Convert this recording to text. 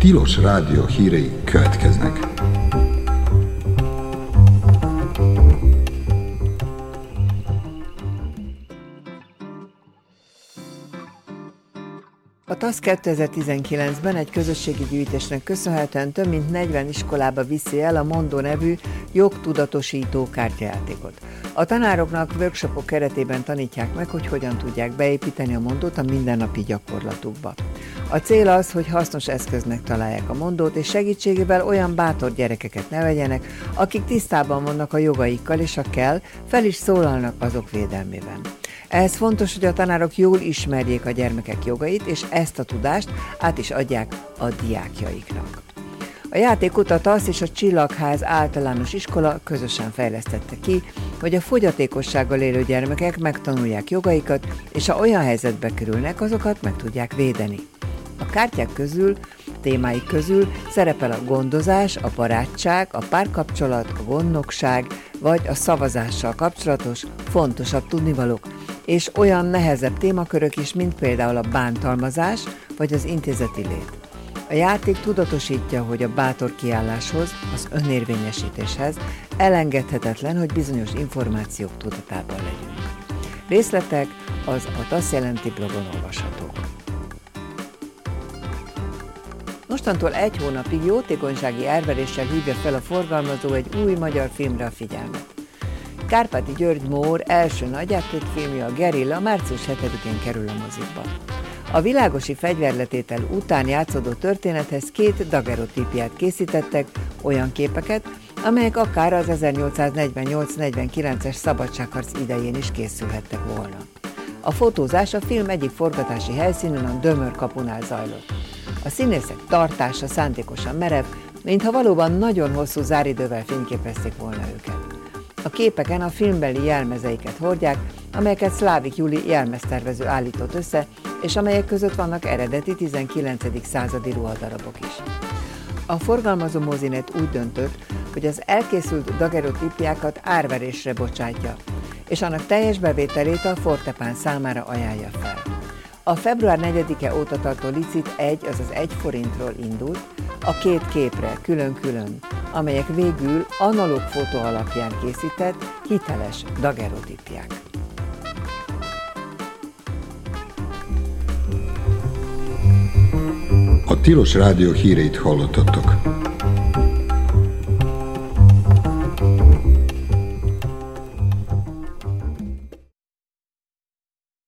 Tilos Rádió hírei következnek. A TASZ 2019-ben egy közösségi gyűjtésnek köszönhetően több mint 40 iskolába viszi el a Mondó nevű jogtudatosító kártyajátékot. A tanároknak workshopok keretében tanítják meg, hogy hogyan tudják beépíteni a Mondót a mindennapi gyakorlatukba. A cél az, hogy hasznos eszköznek találják a Mondót, és segítségével olyan bátor gyerekeket neveljenek, akik tisztában vannak a jogaikkal, és ha kell, fel is szólalnak azok védelmében. Ehhez fontos, hogy a tanárok jól ismerjék a gyermekek jogait, és ezt a tudást át is adják a diákjaiknak. A játékot a TASZ és a Csillagház általános iskola közösen fejlesztette ki, hogy a fogyatékossággal élő gyermekek megtanulják jogaikat, és ha olyan helyzetbe kerülnek, azokat meg tudják védeni. A kártyák közül, témáik közül szerepel a gondozás, a barátság, a párkapcsolat, a gondnokság, vagy a szavazással kapcsolatos fontosabb tudnivalók, és olyan nehezebb témakörök is, mint például a bántalmazás vagy az intézeti lét. A játék tudatosítja, hogy a bátor kiálláshoz, az önérvényesítéshez elengedhetetlen, hogy bizonyos információk tudatában legyünk. Részletek az a TASZ jelenti blogon olvashatók. Mostantól egy hónapig jótékonysági árveréssel hívja fel a forgalmazó egy új magyar filmre a figyelmet. Kárpáti György Mór első nagyjátékfilmje, a Gerilla március 7-én kerül a mozikba. A világosi fegyverletétel után játszódó történethez 2 daguerreotípiát készítettek, olyan képeket, amelyek akár az 1848-49-es szabadságharc idején is készülhettek volna. A fotózás a film egyik forgatási helyszínén, a Dömör kapunál zajlott. A színészek tartása szándékosan merev, mintha valóban nagyon hosszú záridővel fényképezték volna őket. A képeken a filmbeli jelmezeiket hordják, amelyeket Szlávik Júli jelmeztervező állított össze, és amelyek között vannak eredeti 19. századi ruhadarabok is. A forgalmazó mozinet úgy döntött, hogy az elkészült daguerreotípiákat árverésre bocsátja, és annak teljes bevételét a Fortepán számára ajánlja fel. A február 4-e óta tartó licit 1 forintról indult, a 2 képre külön-külön, amelyek végül analóg fotó alapján készített, hiteles daguerreotípiák. A Tilos Rádió híreit hallottatok.